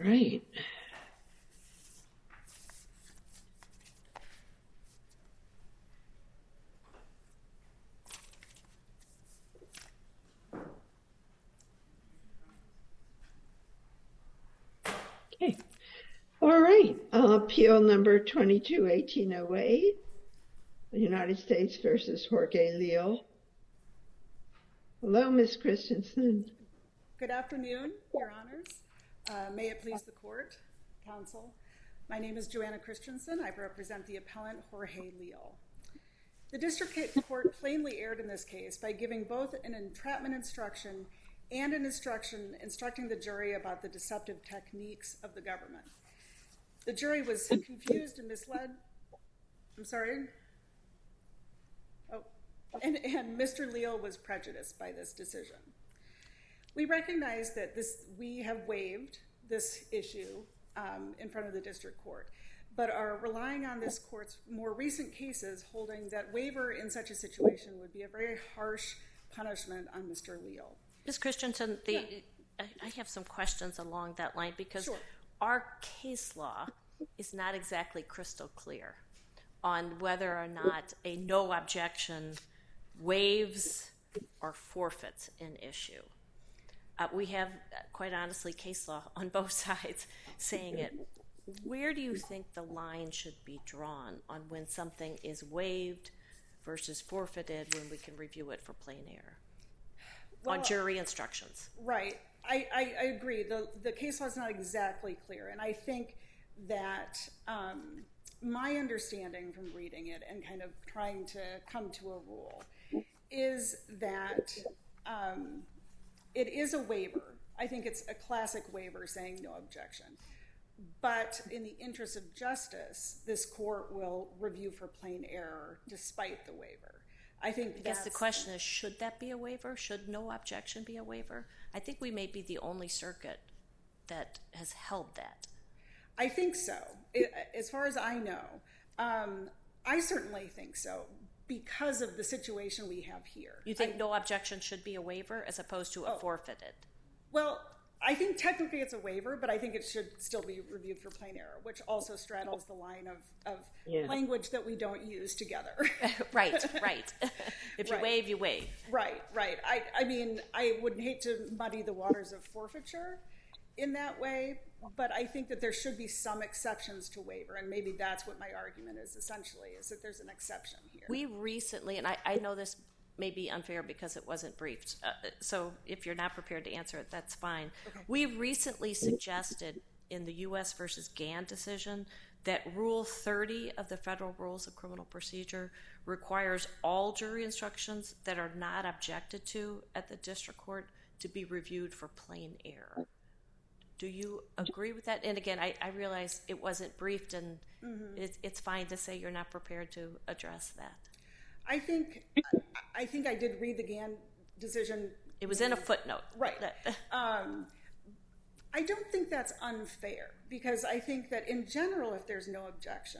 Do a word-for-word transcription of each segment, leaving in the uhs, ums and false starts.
right. Okay. All right. Uh, appeal number twenty-two eighteen oh eight, United States versus Jorge Leal. Hello, Miz Christensen. Good afternoon, Your Honors. Uh, may it please the court, counsel. My name is Joanna Christensen. I represent the appellant Jorge Leal. The district court plainly erred in this case by giving both an entrapment instruction and an instruction instructing the jury about the deceptive techniques of the government. The jury was confused and misled. I'm sorry. Oh, and, and Mister Leal was prejudiced by this decision. We recognize that this we have waived this issue um, in front of the district court, but are relying on this court's more recent cases holding that waiver in such a situation would be a very harsh punishment on Mister Leal. Miz Christensen, the, Yeah. I, I have some questions along that line because Sure. our case law is not exactly crystal clear on whether or not a no objection waives or forfeits an issue. Uh, we have, uh, quite honestly, case law on both sides saying it. Where do you think the line should be drawn on when something is waived versus forfeited when we can review it for plain error? Well, on jury instructions. Right. I, I, I agree. The, the case law is not exactly clear, and I think that um, my understanding from reading it and kind of trying to come to a rule is that um, it is a waiver. I think it's a classic waiver saying no objection. But in the interest of justice, this court will review for plain error despite the waiver. I think I guess the question is, should that be a waiver? Should no objection be a waiver? I think we may be the only circuit that has held that. I think so. It, as far as I know, um, I certainly think so because of the situation we have here. You think I, no objection should be a waiver as opposed to a oh, forfeited? Well, I think technically it's a waiver, but I think it should still be reviewed for plain error, which also straddles the line of, of yeah. language that we don't use together. Right, right. If you right. waive, you waive. Right, right. I, I mean, I would hate to muddy the waters of forfeiture in that way, but I think that there should be some exceptions to waiver, and maybe that's what my argument is essentially, is that there's an exception here. We recently, and I, I know this may be unfair because it wasn't briefed, uh, so if you're not prepared to answer it, that's fine. Okay. We recently suggested in the U S versus Gann decision that Rule thirty of the Federal Rules of Criminal Procedure requires all jury instructions that are not objected to at the district court to be reviewed for plain error. Do you agree with that? And again, I, I realize it wasn't briefed, and mm-hmm. it's, it's fine to say you're not prepared to address that. I think I think I did read the Gann decision. It was in a footnote. Right. um, I don't think that's unfair, because I think that in general, if there's no objection,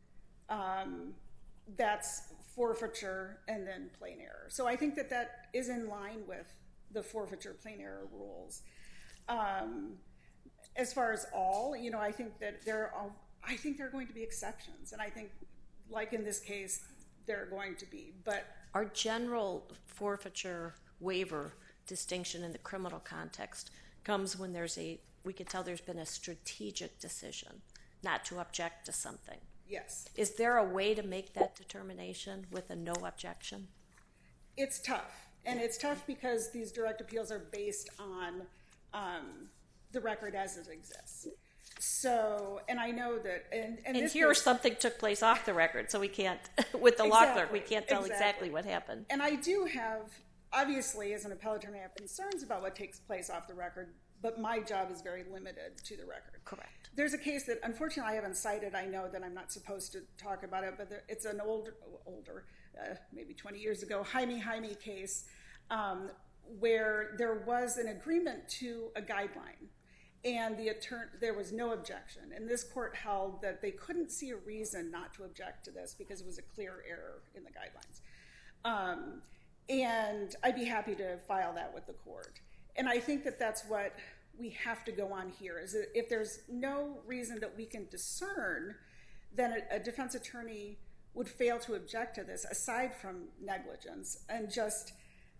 um, that's forfeiture and then plain error. So I think that that is in line with the forfeiture plain error rules. Um, as far as all, you know, I think that there are, I think there are going to be exceptions, and I think, like in this case, there are going to be. But our general forfeiture waiver distinction in the criminal context comes when there's a, we can tell there's been a strategic decision not to object to something. Yes. Is there a way to make that determination with a no objection? It's tough. And it's tough because these direct appeals are based on um, the record as it exists. So, and I know that, and, and, and this here was, something took place off the record, so we can't, with the exactly, law clerk, we can't tell exactly. exactly what happened. And I do have, obviously, as an appellate attorney, I have concerns about what takes place off the record, but my job is very limited to the record. Correct. There's a case that, unfortunately, I haven't cited. I know that I'm not supposed to talk about it, but there, it's an old, older, uh, maybe twenty years ago, Jaime Jaime case, um, where there was an agreement to a guideline, and the attorney, there was no objection. And this court held that they couldn't see a reason not to object to this because it was a clear error in the guidelines. Um, and I'd be happy to file that with the court. And I think that that's what we have to go on here is that if there's no reason that we can discern, then a, a defense attorney would fail to object to this aside from negligence and just,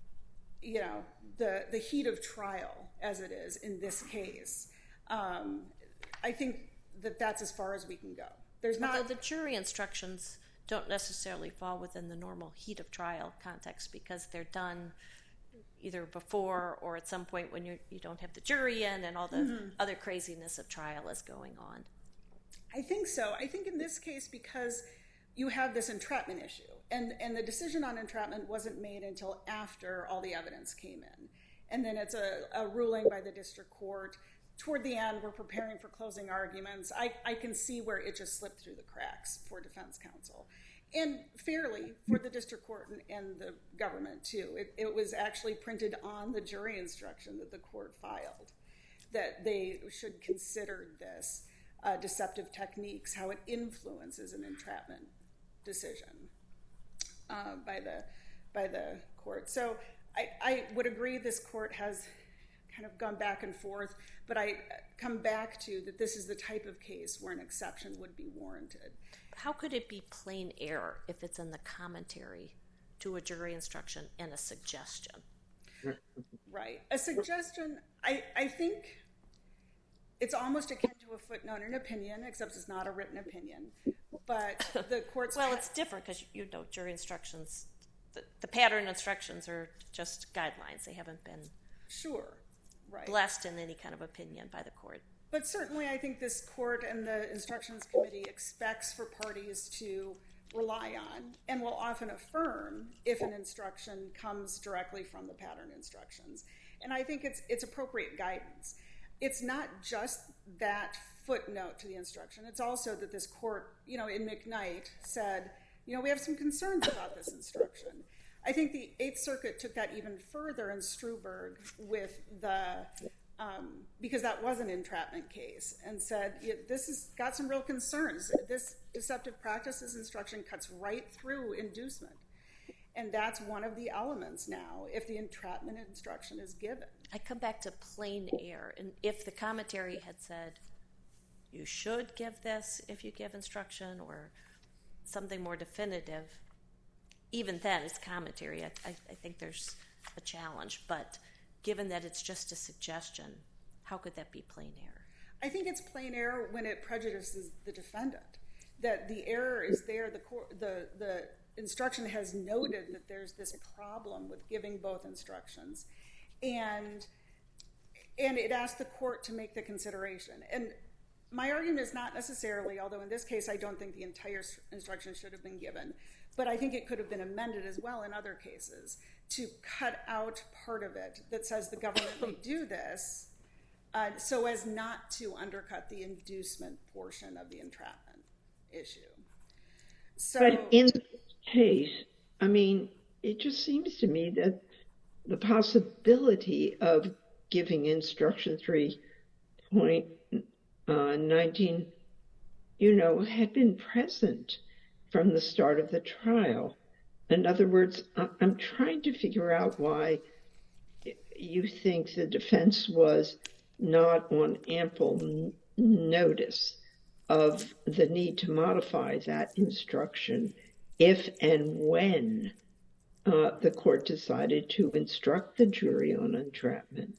you know, the, the heat of trial as it is in this case. Um, I think that that's as far as we can go. There's not. Although the jury instructions don't necessarily fall within the normal heat of trial context because they're done either before or at some point when you you don't have the jury in and all the mm-hmm. other craziness of trial is going on. I think so. I think in this case because you have this entrapment issue, and, and the decision on entrapment wasn't made until after all the evidence came in. And then it's a, a ruling by the district court. Toward the end, we're preparing for closing arguments. I, I can see where it just slipped through the cracks for defense counsel. And fairly for the district court and, and the government, too. It, it was actually printed on the jury instruction that the court filed, that they should consider this uh, deceptive techniques, how it influences an entrapment decision uh, by the by the court. So I, I would agree this court has kind of gone back and forth, but I come back to that this is the type of case where an exception would be warranted. How could it be plain error if it's in the commentary to a jury instruction and a suggestion? Right. A suggestion, I, I think it's almost akin to a footnote in opinion, except it's not a written opinion. But the court's... well, it's different because, you know, jury instructions, the, the pattern instructions are just guidelines. They haven't been sure, right. blessed in any kind of opinion by the court. But certainly I think this court and the instructions committee expects for parties to rely on and will often affirm if an instruction comes directly from the pattern instructions. And I think it's it's appropriate guidance. It's not just that footnote to the instruction. It's also that this court, you know, in McKnight said, you know, we have some concerns about this instruction. I think the Eighth Circuit took that even further in Struberg with the, um, because that was an entrapment case, and said, yeah, this has got some real concerns. This deceptive practices instruction cuts right through inducement. And that's one of the elements now if the entrapment instruction is given. I come back to plain error. And if the commentary had said, you should give this if you give instruction or something more definitive, even then it's commentary. I, I, I think there's a challenge. But given that it's just a suggestion, how could that be plain error? I think it's plain error when it prejudices the defendant. That the error is there, the court, the the instruction has noted that there's this problem with giving both instructions, and and it asked the court to make the consideration. And my argument is not necessarily, although in this case I don't think the entire instruction should have been given, but I think it could have been amended as well in other cases to cut out part of it that says the government may do this uh, so as not to undercut the inducement portion of the entrapment issue. So, but in this case, I mean, it just seems to me that the possibility of giving instruction three point nineteen, you know, had been present from the start of the trial. In other words, I'm trying to figure out why you think the defense was not on ample notice of the need to modify that instruction if and when uh, the court decided to instruct the jury on entrapment.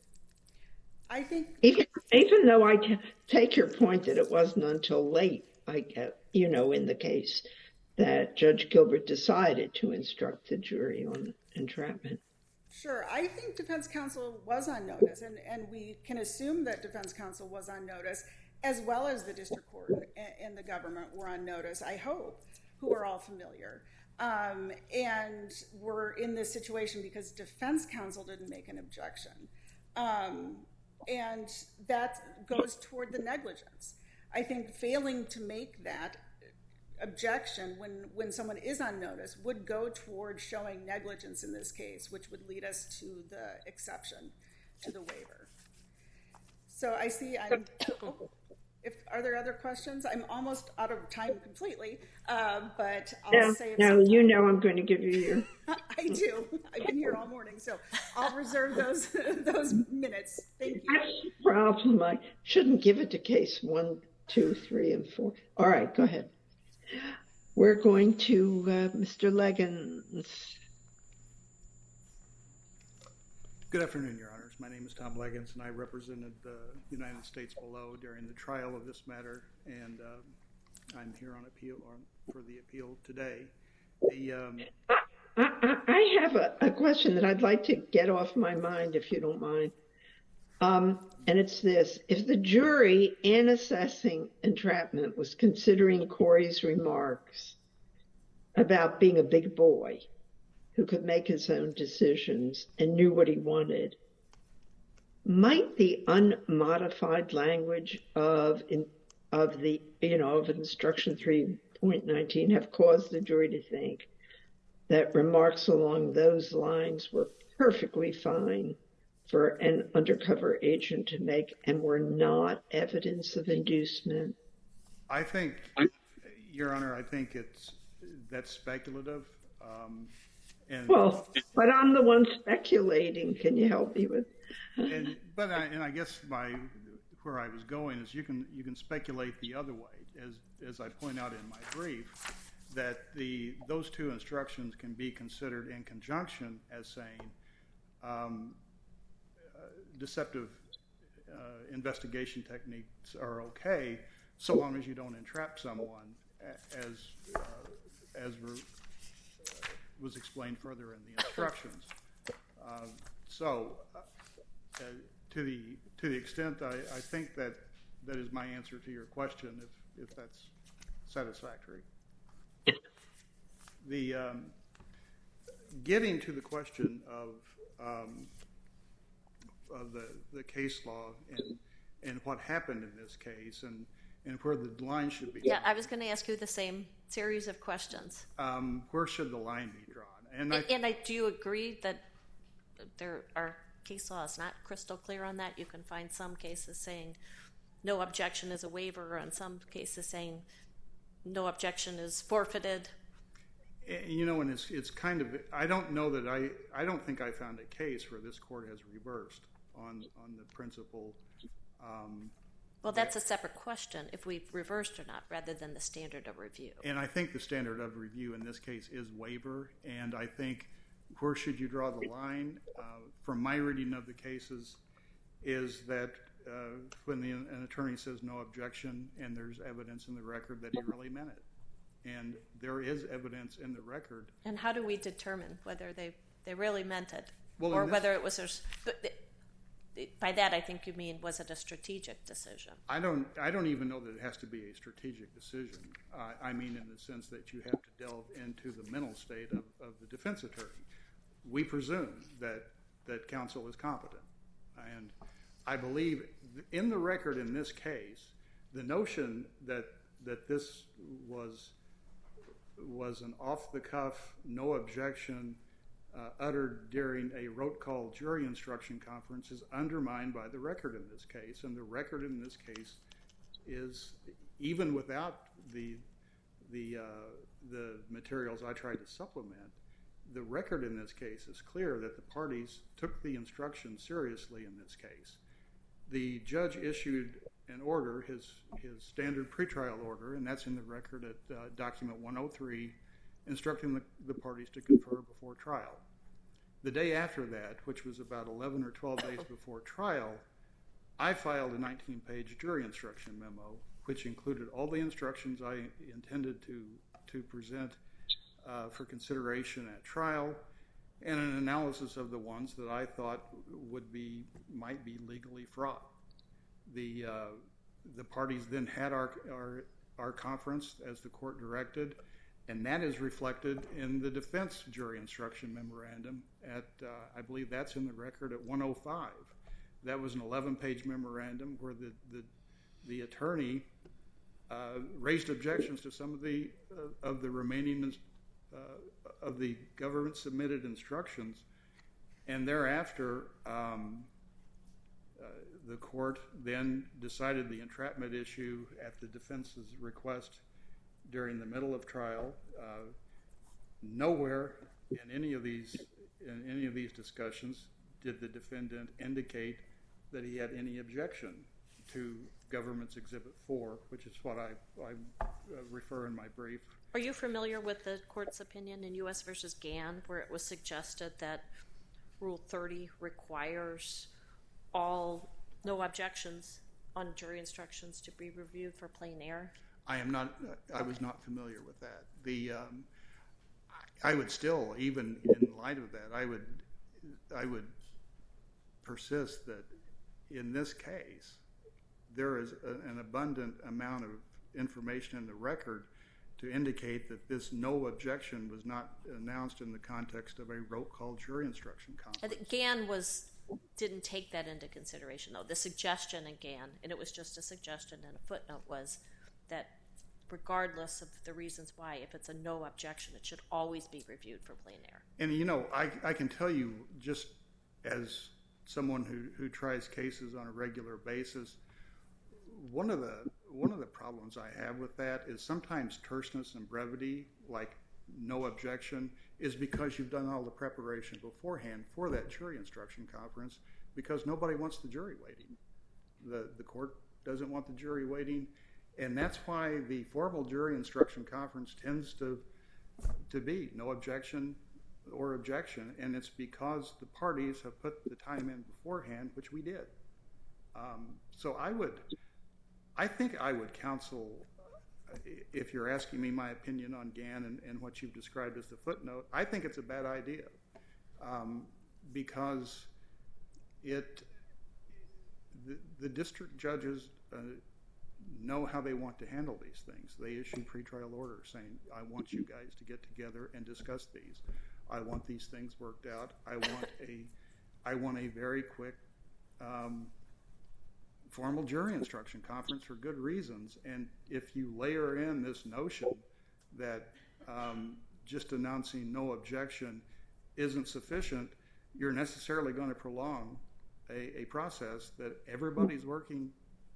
I think... Even, even though I t- take your point that it wasn't until late, I get, you know, in the case that Judge Gilbert decided to instruct the jury on entrapment. Sure. I think defense counsel was on notice, and, and we can assume that defense counsel was on notice, as well as the district court and the government were on notice, I hope, who are all familiar. Um, and we're in this situation because defense counsel didn't make an objection. Um, and that goes toward the negligence. I think failing to make that objection when, when someone is on notice would go toward showing negligence in this case, which would lead us to the exception to the waiver. So I see I'm... Oh. If are there other questions? I'm almost out of time completely, uh, but I'll no, save no, some you time. know I'm going to give you your... I do. I've been here all morning, so I'll reserve those those minutes. Thank you. That's the problem. I shouldn't give it to case one, two, three, and four. All right, go ahead. We're going to uh, Mister Leggins. Good afternoon, Your Honors. My name is Tom Leggins, and I represented the United States below during the trial of this matter, and uh, I'm here on appeal on, for the appeal today. The um, I, I, I have a, a question that I'd like to get off my mind, if you don't mind. Um, and it's this. If the jury, in assessing entrapment, was considering Corey's remarks about being a big boy who could make his own decisions and knew what he wanted, might the unmodified language of in, of the you know of instruction three point nineteen have caused the jury to think that remarks along those lines were perfectly fine for an undercover agent to make and were not evidence of inducement? I think, Your Honor, I think it's that's speculative. Um, and Well, but I'm the one speculating. Can you help me with? and but I, and I guess my where I was going is you can you can speculate the other way, as as I point out in my brief, that the those two instructions can be considered in conjunction as saying um, uh, deceptive uh, investigation techniques are okay so long as you don't entrap someone, as uh, as re, uh, was explained further in the instructions. Uh, so, uh, uh, to the to the extent I, I think that that is my answer to your question, if if that's satisfactory. The um, getting to the question of um, of the the case law and and what happened in this case and. and where the line should be. Yeah, I was going to ask you the same series of questions. Um, where should the line be drawn? And, And, I, and I do you agree that there are case laws not crystal clear on that? You can find some cases saying no objection is a waiver, and some cases saying no objection is forfeited. you know, and it's it's kind of, I don't know that I, I don't think I found a case where this court has reversed on on the principle. Um, Well, that's a separate question, if we've reversed or not, rather than the standard of review. And I think the standard of review in this case is waiver, and I think where should you draw the line? Uh, from my reading of the cases, is that uh, when the, an attorney says no objection and there's evidence in the record that he really meant it. And there is evidence in the record. And how do we determine whether they, they really meant it? Well, or this, whether it was... A, by that, I think you mean, was it a strategic decision? I don't I don't even know that it has to be a strategic decision. Uh, I mean in the sense that you have to delve into the mental state of, of the defense attorney. We presume that, that counsel is competent. And I believe in the record in this case, the notion that that this was, was an off-the-cuff, no objection, Uh, uttered during a rote-call jury instruction conference is undermined by the record in this case. And the record in this case is, even without the the uh, the materials I tried to supplement, the record in this case is clear that the parties took the instruction seriously in this case. The judge issued an order, his his standard pretrial order, and that's in the record at uh, document one oh three, instructing the, the parties to confer before trial. The day after that, which was about eleven or twelve days before trial, I filed a nineteen-page jury instruction memo, which included all the instructions I intended to, to present uh, for consideration at trial, and an analysis of the ones that I thought would be, might be legally fraught. The, uh, the parties then had our, our, our conference as the court directed, and that is reflected in the defense jury instruction memorandum at, uh, I believe that's in the record at one oh five. That was an eleven-page memorandum where the, the, the attorney uh, raised objections to some of the, uh, of the remaining uh, of the government-submitted instructions, and thereafter, um, uh, the court then decided the entrapment issue at the defense's request during the middle of trial. Uh, nowhere in any of these in any of these discussions did the defendant indicate that he had any objection to Government's Exhibit four, which is what I, I uh, refer in my brief. Are you familiar with the court's opinion in U S versus Gann, where it was suggested that Rule thirty requires all no objections on jury instructions to be reviewed for plain error? I am not. I was not familiar with that. The um, I would still, even in light of that, I would I would persist that in this case there is a, an abundant amount of information in the record to indicate that this no objection was not announced in the context of a roll call jury instruction conference. I think Gann was didn't take that into consideration, though. The suggestion in Gann, and it was just a suggestion and a footnote, was that regardless of the reasons why, if it's a no objection, it should always be reviewed for plain error. And, you know, I, I can tell you, just as someone who, who tries cases on a regular basis, one of the one of the problems I have with that is sometimes terseness and brevity, like no objection, is because you've done all the preparation beforehand for that jury instruction conference, because nobody wants the jury waiting. The, the court doesn't want the jury waiting, and that's why the formal jury instruction conference tends to to be no objection or objection, and it's because the parties have put the time in beforehand, which we did. Um, so I would, I think I would counsel, if you're asking me my opinion on Gann and, and what you've described as the footnote, I think it's a bad idea um, because it the, the district judges uh, know how they want to handle these things. They issue pretrial orders saying, I want you guys to get together and discuss these. I want these things worked out. I want a, I want a very quick um, formal jury instruction conference for good reasons. And if you layer in this notion that um, just announcing no objection isn't sufficient, you're necessarily going to prolong a, a process that everybody's working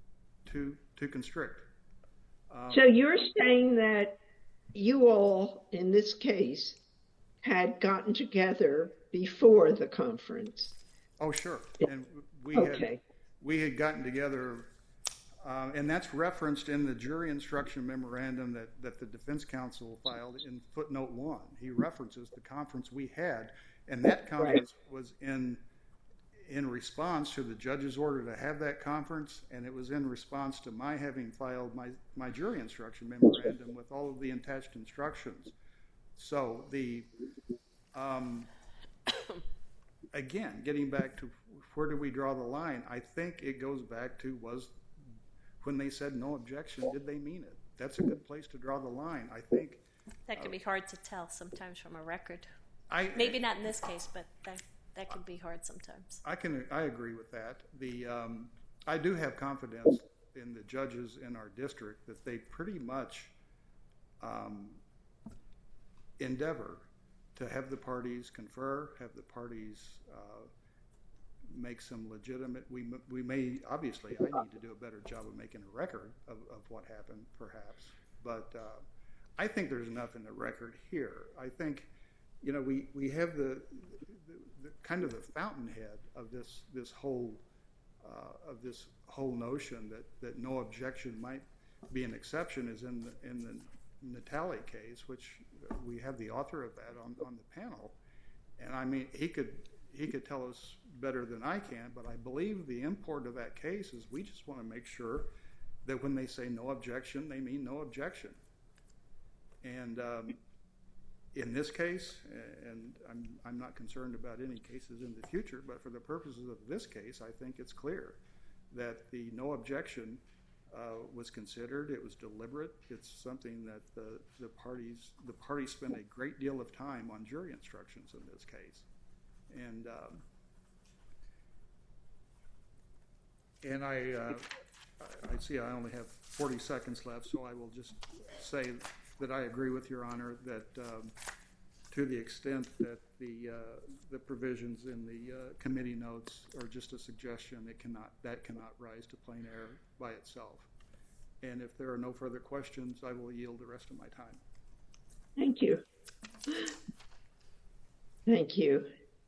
to to constrict. Um, so you're saying that you all, in this case, had gotten together before the conference? Oh, sure. And we okay. had we had gotten together, um, and that's referenced in the jury instruction memorandum that, that the defense counsel filed in footnote one. He references the conference we had, and that conference right. was in in response to the judge's order to have that conference, and it was in response to my having filed my, my jury instruction memorandum with all of the attached instructions. So the, um, again, getting back to where do we draw the line, I think it goes back to was when they said no objection, did they mean it? That's a good place to draw the line, I think. That can uh, be hard to tell sometimes from a record. I, Maybe not in this case, but that that can be hard sometimes. I can I agree with that. The um, I do have confidence in the judges in our district that they pretty much um, endeavor to have the parties confer, have the parties uh, make some legitimate. We we may obviously I need to do a better job of making a record of, of what happened, perhaps, but uh, I think there's enough in the record here. I think, you know, we we have the. The, kind of the fountainhead of this this whole uh, of this whole notion that, that no objection might be an exception is in the in the Natale case, which we have the author of that on, on the panel, and I mean he could he could tell us better than I can, but I believe the import of that case is we just want to make sure that when they say no objection, they mean no objection, and. Um, In this case, and I'm, I'm not concerned about any cases in the future, but for the purposes of this case, I think it's clear that the no objection uh, was considered. It was deliberate. It's something that the, the parties the parties spent a great deal of time on jury instructions in this case. And um, and I, uh, I see I only have forty seconds left, so I will just say that I agree with Your Honor that um, to the extent that the uh, the provisions in the uh, committee notes are just a suggestion, it cannot that cannot rise to plain error by itself. And if there are no further questions, I will yield the rest of my time. Thank you. Thank you.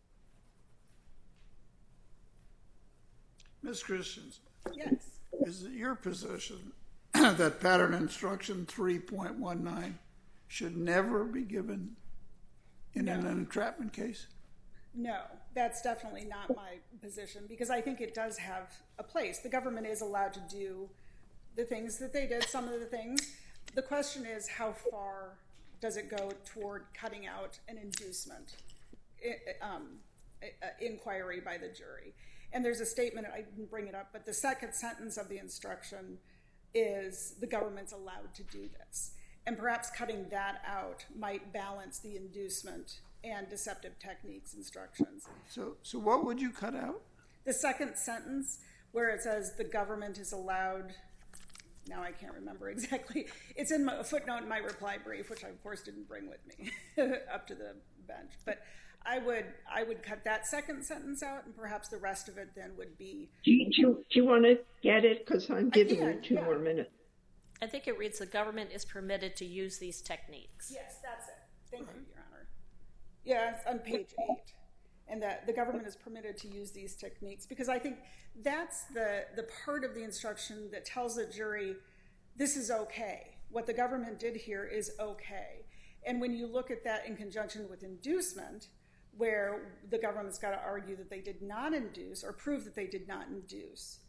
Miz Christensen, Yes. is it your position that pattern instruction three point one nine should never be given in No. an entrapment case? No, that's definitely not my position, because I think it does have a place. The government is allowed to do the things that they did, some of the things. The question is, how far does it go toward cutting out an inducement i- um, i- uh, inquiry by the jury? And there's a statement, I didn't bring it up, but the second sentence of the instruction is the government's allowed to do this. And perhaps cutting that out might balance the inducement and deceptive techniques instructions. So, so what would you cut out? The second sentence, where it says the government is allowed, now I can't remember exactly, it's in my, a footnote in my reply brief, which I of course didn't bring with me up to the bench, but I would I would cut that second sentence out, and perhaps the rest of it then would be... Do you, do you, do you want to get it? Because I'm giving can, you two yeah. more minutes. I think it reads the government is permitted to use these techniques. Yes, that's it. Thank you, Your Honor. Yeah, it's on page eight. And that the government is permitted to use these techniques, because I think that's the, the part of the instruction that tells the jury, this is okay. What the government did here is okay. And when you look at that in conjunction with inducement, where the government's got to argue that they did not induce or prove that they did not induce,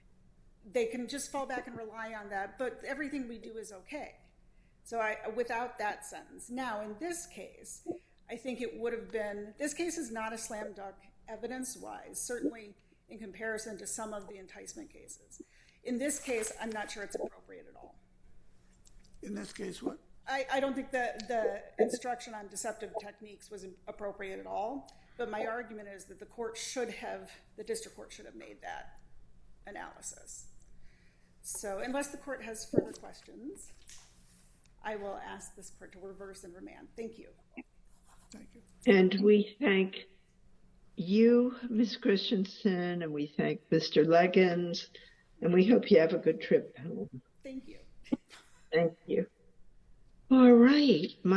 they can just fall back and rely on that, but everything we do is okay. So I, without that sentence. Now, in this case, I think it would have been, this case is not a slam dunk evidence-wise, certainly in comparison to some of the enticement cases. In this case, I'm not sure it's appropriate at all. In this case, what? I, I don't think the, the instruction on deceptive techniques was appropriate at all, but my argument is that the court should have, the district court should have made that analysis. So unless the court has further questions, I will ask this court to reverse and remand. Thank you. Thank you. And we thank you, Miz Christensen, and we thank Mister Leggins, and we hope you have a good trip home. Thank you. Thank you. All right. My